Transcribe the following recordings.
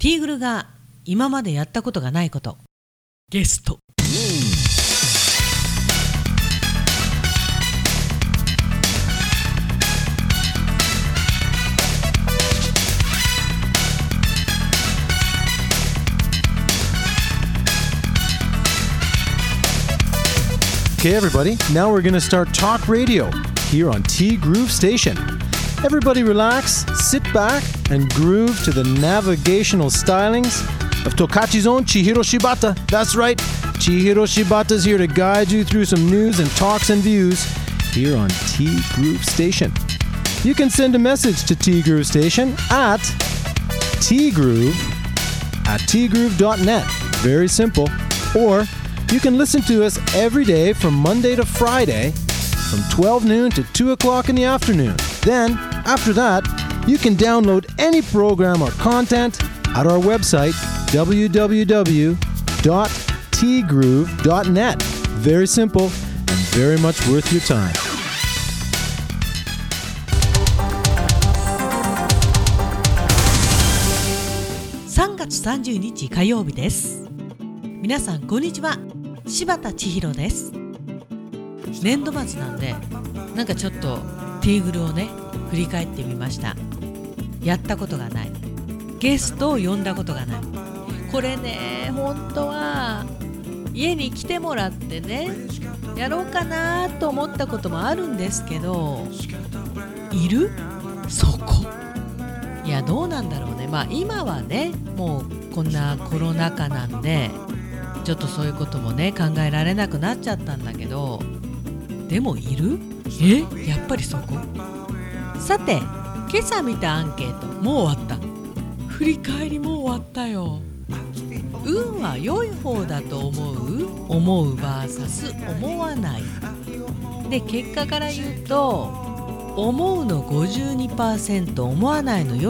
ティーグルが今までやったことがないこと、ゲスト。 Okay, everybody, now we're going to start talk radio here on T Groove Station. Everybody relax, sit back, and groove to the navigational stylings of Tokachi's own Chihiro Shibata. That's right, Chihiro Shibata's here to guide you through some news and talks and views here on T Groove Station. You can send a message to T Groove Station at tgroove@tgroove.net. Very simple. Or you can listen to us every day from Monday to Friday from 12 noon to 2 o'clock in the afternoon. Then, after that, you can download any program or content at our website, www.tgroove.net. Very simple and very much worth your time. 3月30日火曜日です。皆さんこんにちは。柴田千尋です。年度末なんでなんかちょっとティーグルをね振り返ってみました。やったことがない、ゲストを呼んだことがない。これね本当は家に来てもらってねやろうかなと思ったこともあるんですけど、いる？そこいやどうなんだろうね。まあ今はねもうこんなコロナ禍なんでちょっとそういうこともね考えられなくなっちゃったんだけど、でもいる？やっぱりそこ。さて今朝見たアンケートもう終わった。振り返りもう終わったよ。運は良い方だと思う vs 思わないで、結果から言うと思うの 52%、 思わないの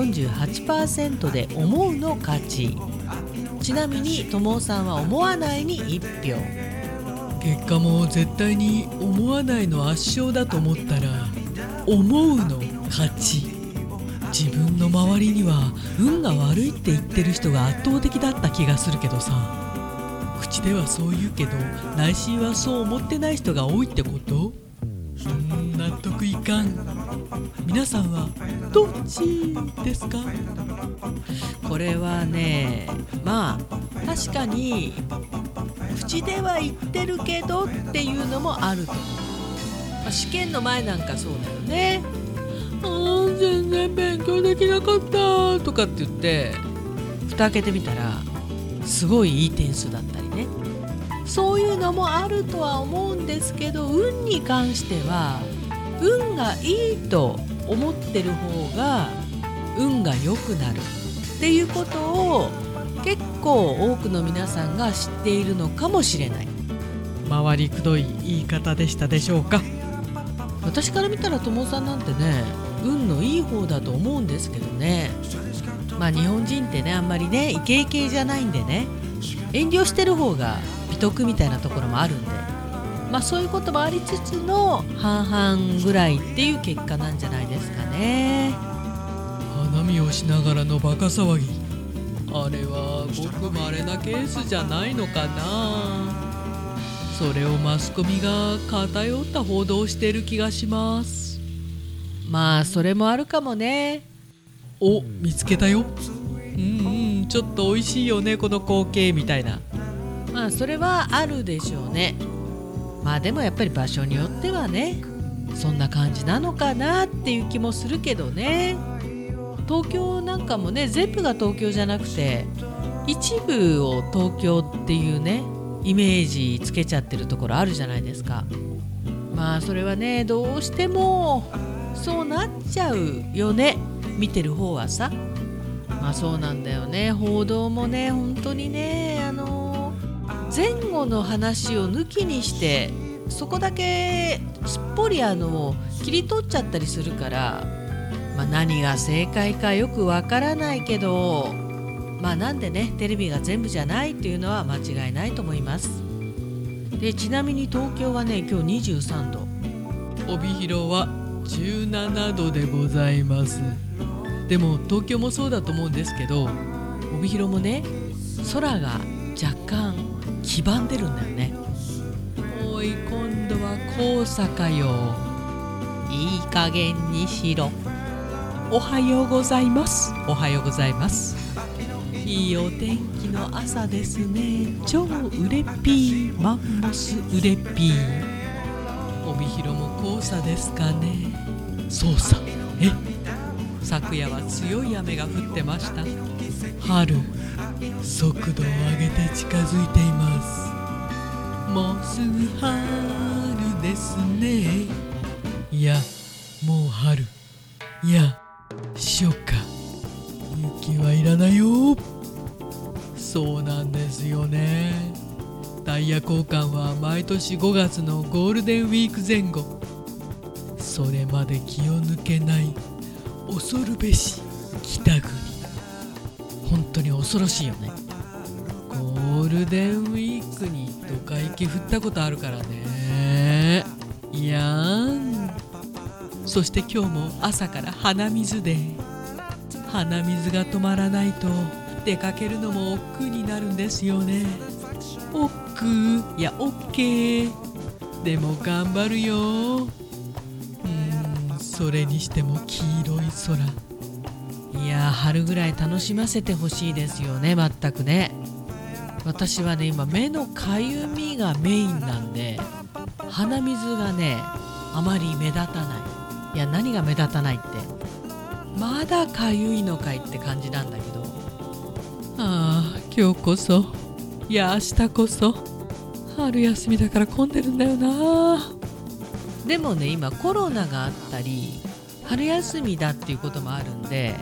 48% で思うの勝ち。ちなみに友さんは思わないに1票。結果も絶対に思わないの圧勝だと思ったら思うの勝ち。自分の周りには運が悪いって言ってる人が圧倒的だった気がするけどさ、口ではそう言うけど内心はそう思ってない人が多いってこと？納得いかん。皆さんはどっちですか？これはね、まあ確かに口では言ってるけどっていうのもあると思う。試験の前なんかそうだよね。全然勉強できなかったとかって言って蓋開けてみたらすごいいい点数だったりね。そういうのもあるとは思うんですけど、運に関しては運がいいと思ってる方が運が良くなるっていうことを結構多くの皆さんが知っているのかもしれない。回りくどい言い方でしたでしょうか。私から見たら友さんなんてね運のいい方だと思うんですけどね。まあ日本人ってねあんまりねイケイケじゃないんでね、遠慮してる方が美徳みたいなところもあるんで、まあそういうこともありつつの半々ぐらいっていう結果なんじゃないですかね。花見をしながらのバカ騒ぎ、あれはごく稀なケースじゃないのかな。それをマスコミが偏った報道をしている気がします。まあそれもあるかもね。お、見つけたよ。ちょっと美味しいよねこの光景みたいな。まあそれはあるでしょうね。まあでもやっぱり場所によってはねそんな感じなのかなっていう気もするけどね。東京なんかもね全部が東京じゃなくて一部を東京っていうねイメージつけちゃってるところあるじゃないですか。まあそれはねどうしてもそうなっちゃうよね、見てる方はさ。まあそうなんだよね。報道もね本当にね前後の話を抜きにしてそこだけすっぽり切り取っちゃったりするから、まあ何が正解かよくわからないけど、まあなんでねテレビが全部じゃないっていうのは間違いないと思います。でちなみに東京はね今日23度、帯広は17度でございます。でも東京もそうだと思うんですけど、 帯広もね、空が若干黄ばんでるんだよね。おい、今度は黄砂かよ。いい加減にしろ。おはようございます。おはようございます。いいお天気の朝ですね。超うれっぴー、マンモスうれっぴー。帯広も黄砂ですかね。そうさ。昨夜は強い雨が降ってました。春、速度を上げて近づいています。もうすぐ春ですね。いや、もう春。いや、初夏。雪はいらないよ。そうなんですよね。タイヤ交換は毎年5月のゴールデンウィーク前後。それまで気を抜けない恐るべし北国。本当に恐ろしいよね。ゴールデンウィークにドカ雪降ったことあるからね。いやん。そして今日も朝から鼻水で、鼻水が止まらないと出かけるのも億劫になるんですよね。億劫、いやオッケー。でも頑張るよ。それにしても黄色い空。いや、春ぐらい楽しませてほしいですよね。全くね。私はね、今目のかゆみがメインなんで、鼻水がねあまり目立たない。いや、何が目立たないって、まだかゆいのかいって感じなんだけど、今日こそ、いや明日こそ春休みだから混んでるんだよな。でもね、今コロナがあったり春休みだっていうこともあるんで、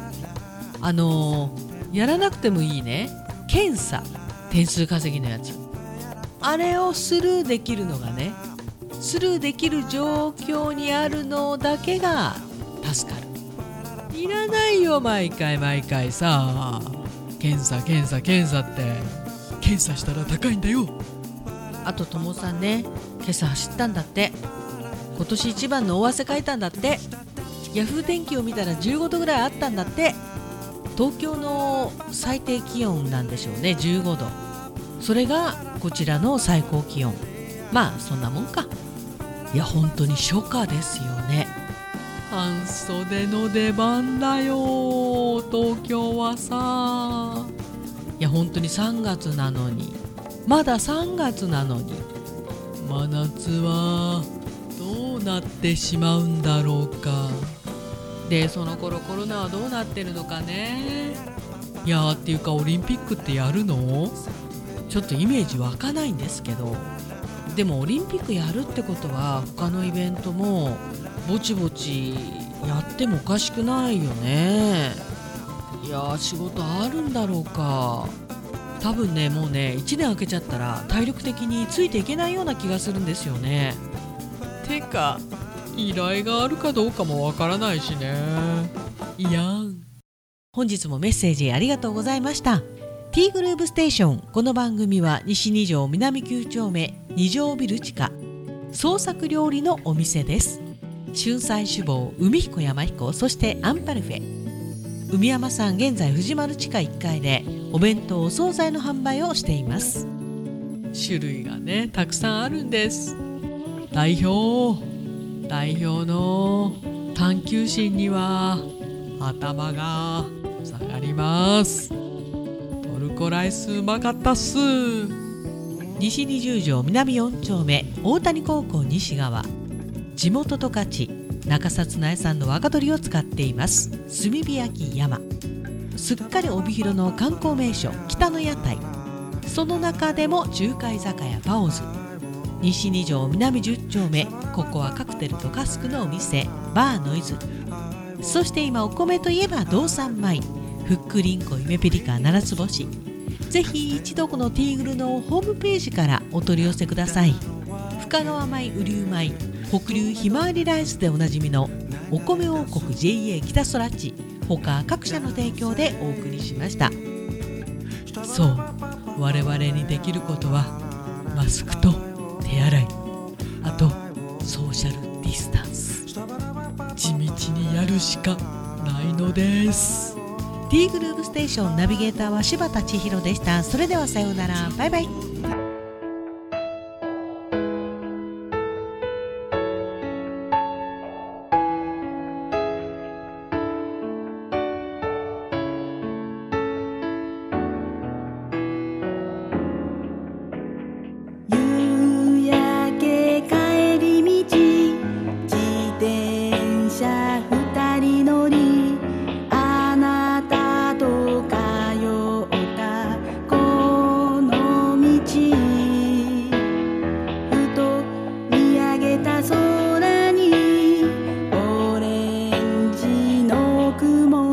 やらなくてもいいね、検査、点数稼ぎのやつ、あれをスルーできるのがね、スルーできる状況にあるのだけが助かる。いらないよ、毎回さ、検査って、検査したら高いんだよ。あと友さんね、今朝走ったんだって。今年一番の大汗かいたんだって。ヤフー天気を見たら15度ぐらいあったんだって。東京の最低気温なんでしょうね、15度。それがこちらの最高気温。まあそんなもんか。いや、本当に初夏ですよね。半袖の出番だよ、東京はさ。いや、本当に3月なのに、まだ3月なのに、真夏はどうなってしまうんだろうか。で、その頃コロナはどうなってるのかね。いやっていうか、オリンピックってやるの？ちょっとイメージ湧かないんですけど、でもオリンピックやるってことは他のイベントもぼちぼちやってもおかしくないよね。いや、仕事あるんだろうか。多分ね、もうね、1年空けちゃったら体力的についていけないような気がするんですよね。てか依頼があるかどうかもわからないしね。いやん。本日もメッセージありがとうございました。T グルーブステーション。この番組は西2条南9丁目2条ビル地下創作料理のお店です。春菜志望、海彦山彦、そしてアンパルフェ。海山さん、現在藤丸地下1階でお弁当お惣菜の販売をしています。種類がね、たくさんあるんです。代表の探求心には頭が下がります。トルコライスうまかったっす。西20条南4丁目大谷高校西側、地元十勝中札苗産の若鶏を使っています炭火焼き山。すっかり帯広の観光名所北の屋台、その中でも中華居酒屋パオズ。西2条南10丁目、ここはカクテルとカスクのお店バーノイズ。そして今お米といえば道産米、ふっくりんこゆめぴりか7つ星。ぜひ一度このティーグルのホームページからお取り寄せください。深川米、雨竜米、北流ひまわりライスでおなじみのお米王国 JA 北空地、他各社の提供でお送りしました。そう、我々にできることはマスクと手洗い、あとソーシャルディスタンス、地道にやるしかないのです。 T グルーヴステーションナビゲーターは柴田千尋でした。それではさようなら。バイバイ。 夕焼け帰り道、自転車二人乗り、あなたと通ったこの道、ふと見上げた空にオレンジの雲、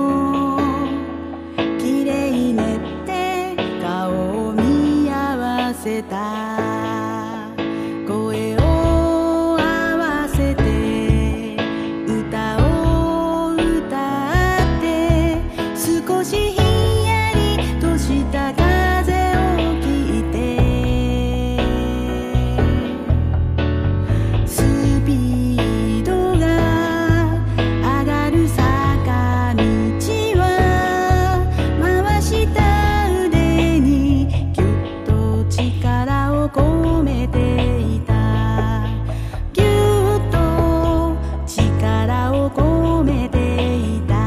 きれいねって顔を見合わせた。声を合わせて歌を歌って、少しひんやりとした風を聞いて、スピードが上がる坂道は回した腕にぎゅっと力を込めていた。ぎゅっと力を込めていた。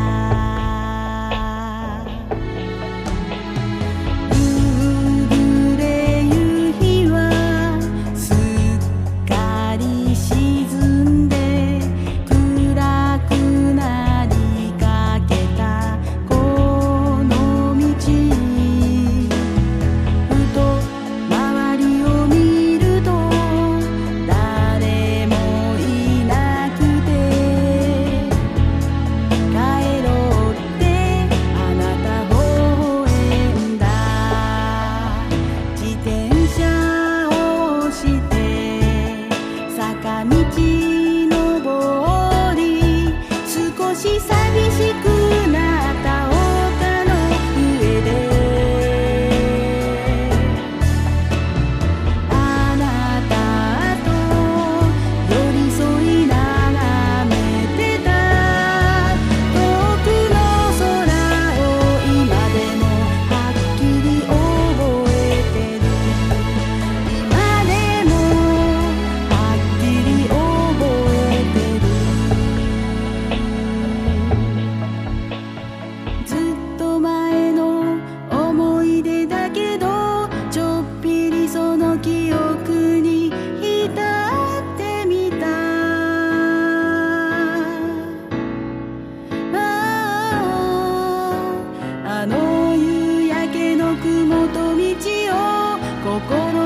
夕暮れ夕日はすっかり沈んで、暗くなりかけたこの道、ふと周りを見ると誰もいなくて、帰ろうってあなた微笑んだ。自転車を押して坂道登り、少し寂しくなった丘の上で、あなたと寄り添い眺めてた。遠くの空を今でもはっきり覚えてる。今でもはっきり覚えてる。ずっと前の思い出だけど、ちょっぴりその記憶に浸ってみた。あの夕焼けの雲と道を心